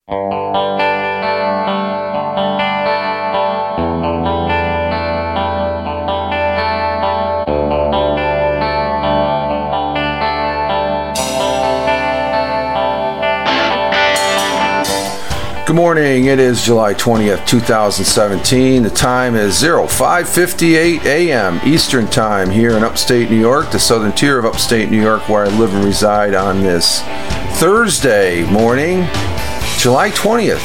Good morning. It is July 20th, 2017. The time is 05:58 a.m. Eastern Time here in upstate New York, the southern tier of upstate New York, where I live and reside on this Thursday morning, July 20th.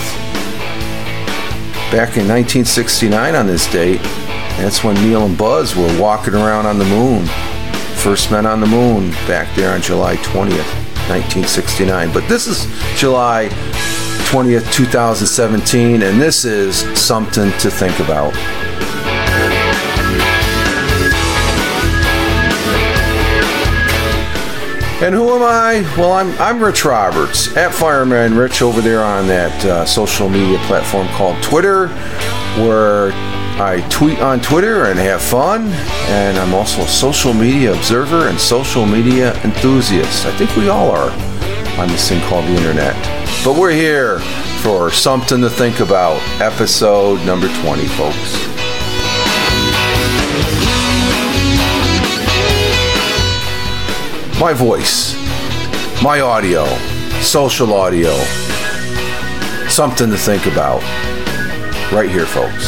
Back in 1969 on this date, that's when Neil and Buzz were walking around on the moon. First men on the moon back there on July 20th, 1969. But this is July 20th, 2017, and this is something to think about. And who am I? Well, I'm Rich Roberts, at Fireman Rich over there on that social media platform called Twitter, where I tweet on Twitter and have fun, and I'm also a social media observer and social media enthusiast. I think we all are on this thing called the internet. But we're here for Something to Think About, episode number 20, folks. My voice, my audio, social audio, something to think about, right here, folks.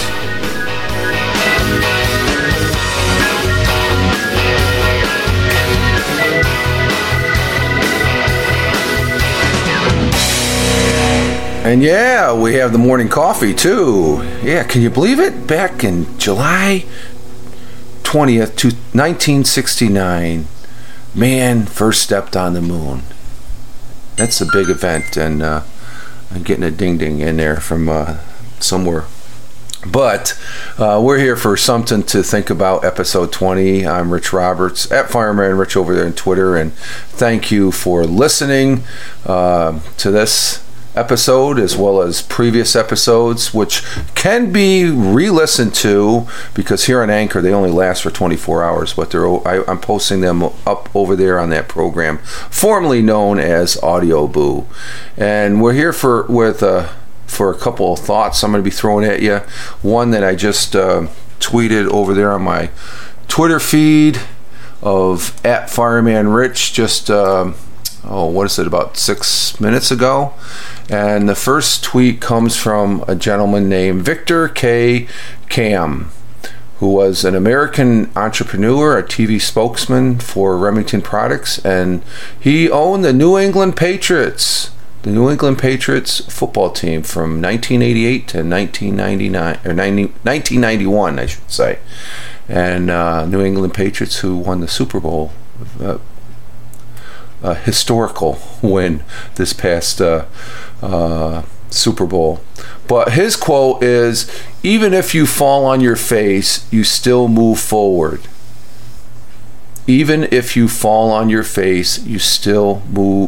And yeah, we have the morning coffee too. Yeah, can you believe it? Back in July 20th, 1969, man first stepped on the moon. That's a big event, and I'm getting a ding-ding in there from somewhere. But we're here for Something to Think About, episode 20. I'm Rich Roberts, at Fireman Rich over there on Twitter, and thank you for listening to this episode as well as previous episodes, which can be re-listened to, because here on Anchor they only last for 24 hours, but I'm posting them up over there on that program formerly known as Audio Boo. And we're here for a couple of thoughts I'm going to be throwing at you. One that I just tweeted over there on my Twitter feed of at Fireman Rich just about 6 minutes ago. And the first tweet comes from a gentleman named Victor K. Cam, who was an American entrepreneur, a TV spokesman for Remington Products, and he owned the New England Patriots football team from 1988 to 1999, or 1991, I should say. And New England Patriots, who won the Super Bowl, a historical win this past Super Bowl. But his quote is, "Even if you fall on your face, you still move forward. Even if you fall on your face, you still move.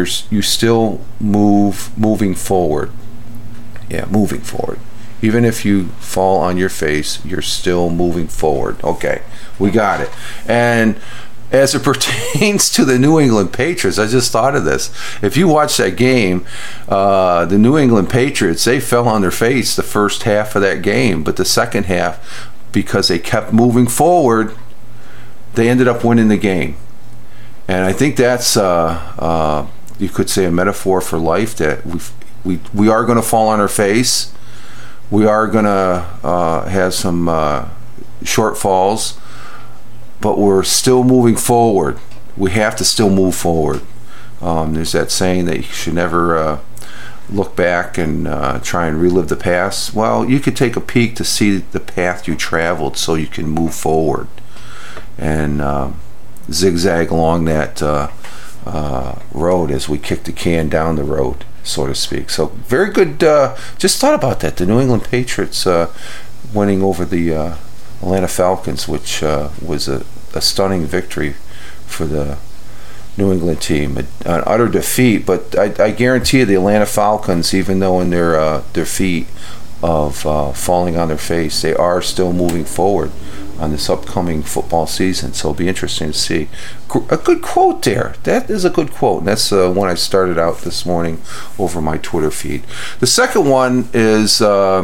Moving forward. Yeah, moving forward. Even if you fall on your face, you're still moving forward." Okay, we got it. And as it pertains to the New England Patriots, I just thought of this. If you watch that game, the New England Patriots, they fell on their face the first half of that game, but the second half, because they kept moving forward, they ended up winning the game. And I think that's, you could say, a metaphor for life, that we are going to fall on our face. We are going to have some shortfalls, but we're still moving forward. We have to still move forward. There's that saying that you should never look back and try and relive the past. Well, you could take a peek to see the path you traveled so you can move forward and zigzag along that road as we kick the can down the road, so to speak. So very good. Just thought about that. The New England Patriots winning over the Atlanta Falcons, which was a stunning victory for the New England team. An utter defeat, but I guarantee you the Atlanta Falcons, even though in their defeat of falling on their face, they are still moving forward. on this upcoming football season. So it'll be interesting to see. A good quote there. That is a good quote. And that's the one I started out this morning over my Twitter feed. The second one is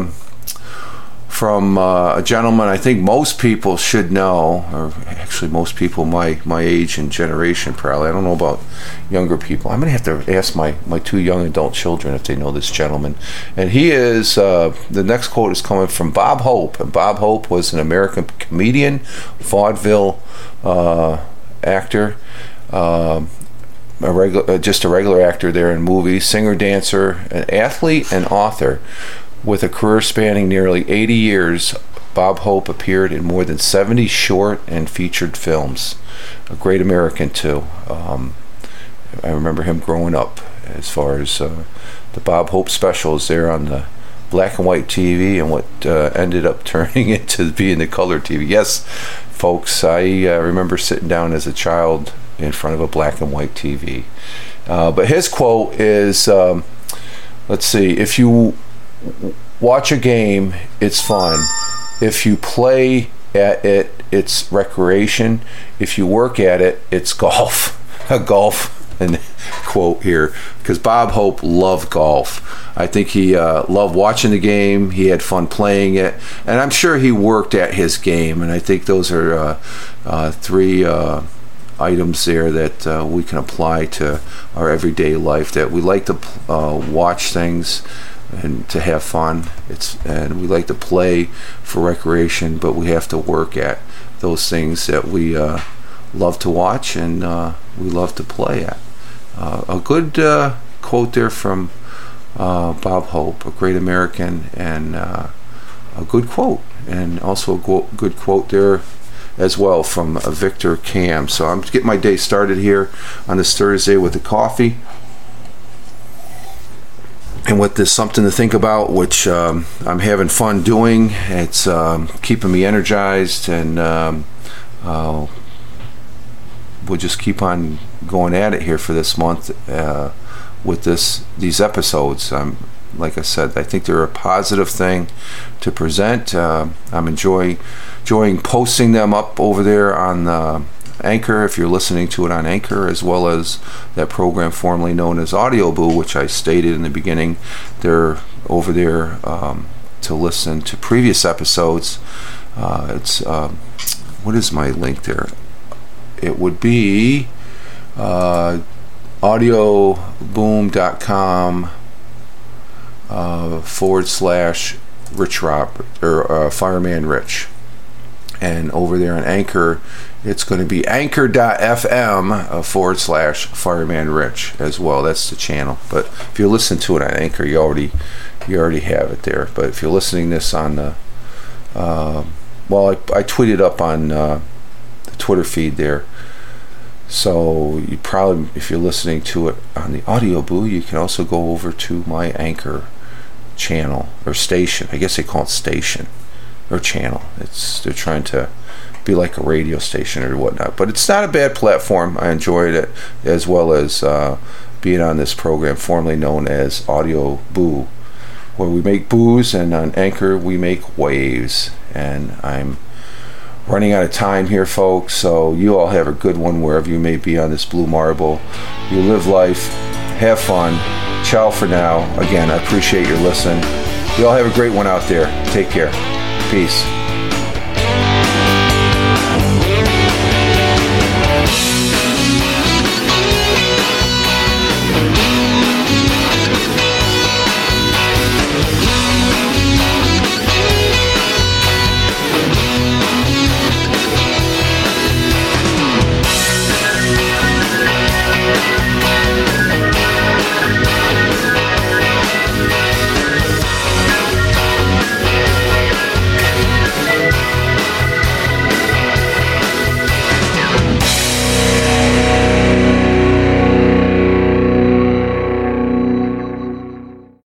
from a gentleman I think most people should know, or actually most people my age and generation probably. I don't know about younger people. I'm going to have to ask my two young adult children if they know this gentleman. And he is, the next quote is coming from Bob Hope. And Bob Hope was an American comedian, vaudeville actor, just a regular actor there in movies, singer, dancer, an athlete, and author. With a career spanning nearly 80 years, Bob Hope appeared in more than 70 short and featured films. A great American, too. I remember him growing up as far as the Bob Hope specials there on the black and white TV and what ended up turning into being the color TV. Yes, folks, I remember sitting down as a child in front of a black and white TV. But his quote is, let's see, if you watch a game, it's fun. If you play at it, it's recreation. If you work at it, it's golf. A golf and quote here, because Bob Hope loved golf. I think he loved watching the game. He had fun playing it, and I'm sure he worked at his game. And I think those are three items there that we can apply to our everyday life. That we like to watch things and to have fun. And we like to play for recreation, but we have to work at those things that we love to watch and we love to play at. A good quote there from Bob Hope, a great American, and a good quote, and also a good quote there as well from Victor Cam. So I'm getting my day started here on this Thursday with the coffee and with this something to think about, which I'm having fun doing. It's keeping me energized, and we'll just keep on going at it here for this month with these episodes. Like I said, I think they're a positive thing to present. I'm enjoying posting them up over there on Anchor, if you're listening to it on Anchor, as well as that program formerly known as Audio Boo, which I stated in the beginning. They're over there to listen to previous episodes. It's what is my link there? It would be audioboom.com / Rich Robert, or Fireman Rich. And over there on Anchor, it's going to be anchor.fm / Fireman Rich as well. That's the channel. But if you listen to it on Anchor, you already have it there. But if you're listening this on the I tweeted up on the Twitter feed there. So you probably, if you're listening to it on the Audio Boo, you can also go over to my Anchor channel or station. I guess they call it station or channel. They're trying to be like a radio station or whatnot, but it's not a bad platform. I enjoyed it, as well as being on this program formerly known as Audio Boo, where we make booze, and on Anchor we make waves. And I'm running out of time here, folks, so you all have a good one wherever you may be on this blue marble. You live life, have fun. Ciao for now. Again, I appreciate your listening. You all have a great one out there. Take care. Peace.